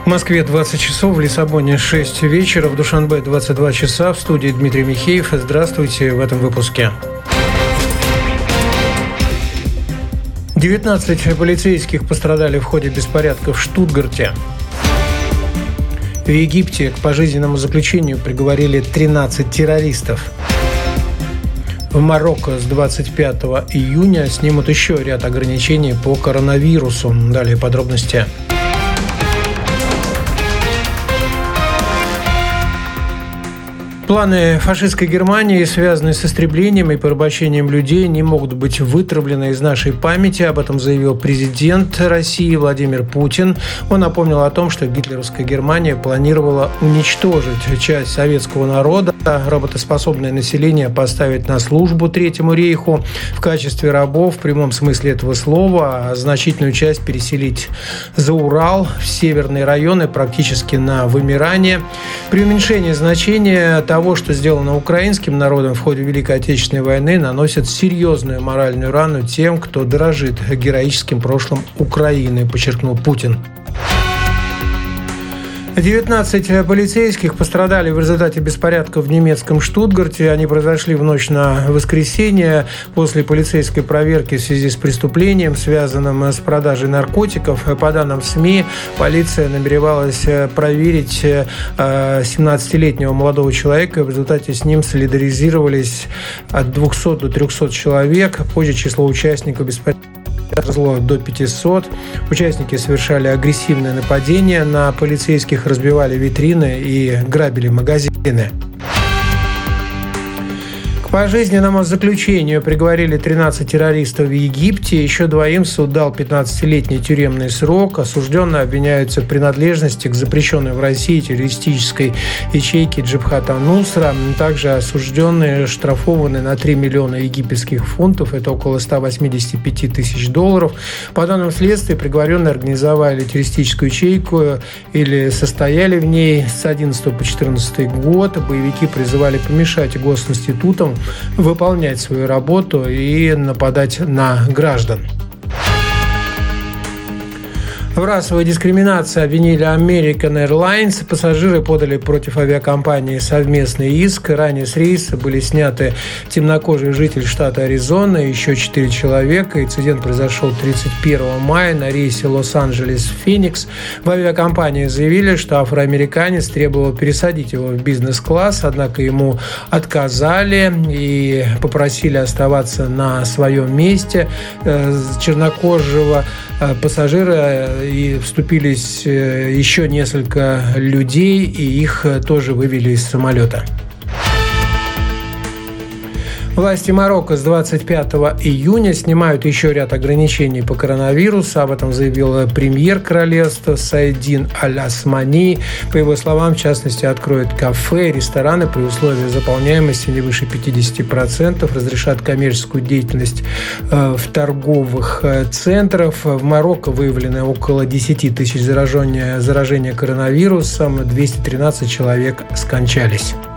В Москве 20 часов, в Лиссабоне 6 вечера, в Душанбе 22 часа. В студии Дмитрий Михеев. Здравствуйте в этом выпуске. 19 полицейских пострадали в ходе беспорядков в Штутгарте. В Египте к пожизненному заключению приговорили 13 террористов. В Марокко с 25 июня снимут еще ряд ограничений по коронавирусу. Далее подробности. Планы фашистской Германии, связанные с истреблением и порабощением людей, не могут быть вытравлены из нашей памяти. Об этом заявил президент России Владимир Путин. Он напомнил о том, что гитлеровская Германия планировала уничтожить часть советского народа, работоспособное население поставить на службу Третьему рейху в качестве рабов в прямом смысле этого слова, а значительную часть переселить за Урал, в северные районы, практически на вымирание. При уменьшении значения того, что сделано украинским народом в ходе Великой Отечественной войны, наносит серьезную моральную рану тем, кто дорожит героическим прошлым Украины, подчеркнул Путин. 19 полицейских пострадали в результате беспорядков в немецком Штутгарте. Они произошли в ночь на воскресенье после полицейской проверки в связи с преступлением, связанным с продажей наркотиков. По данным СМИ, полиция намеревалась проверить 17-летнего молодого человека. В результате с ним солидаризировались от 200 до 300 человек. Позже число участников беспорядков росло до 500. Участники совершали агрессивное нападение на полицейских, разбивали витрины и грабили магазины. К пожизненному заключению приговорили 13 террористов в Египте. Еще двоим суд дал 15-летний тюремный срок. Осужденные обвиняются в принадлежности к запрещенной в России террористической ячейке Джабхат ан-Нусра. Также осужденные штрафованы на 3 миллиона египетских фунтов. Это около 185 тысяч долларов. По данным следствия, приговоренные организовали террористическую ячейку или состояли в ней с 11 по 14 год. Боевики призывали помешать госинститутам выполнять свою работу и нападать на граждан. В расовой дискриминации обвинили American Airlines. Пассажиры подали против авиакомпании совместный иск. Ранее с рейса были сняты темнокожий житель штата Аризона и еще 4 человека. Инцидент произошел 31 мая на рейсе Лос-Анджелес-Феникс. В авиакомпании заявили, что афроамериканец требовал пересадить его в бизнес-класс, однако ему отказали и попросили оставаться на своем месте. Чернокожего пассажира и вступились еще несколько людей, и их тоже вывели из самолета. Власти Марокко с 25 июня снимают еще ряд ограничений по коронавирусу. Об этом заявил премьер королевства Сайдин Аль-Османи. По его словам, в частности, откроют кафе, рестораны при условии заполняемости не выше 50%, разрешат коммерческую деятельность в торговых центрах. В Марокко выявлено около 10 тысяч заражения коронавирусом, 213 человек скончались.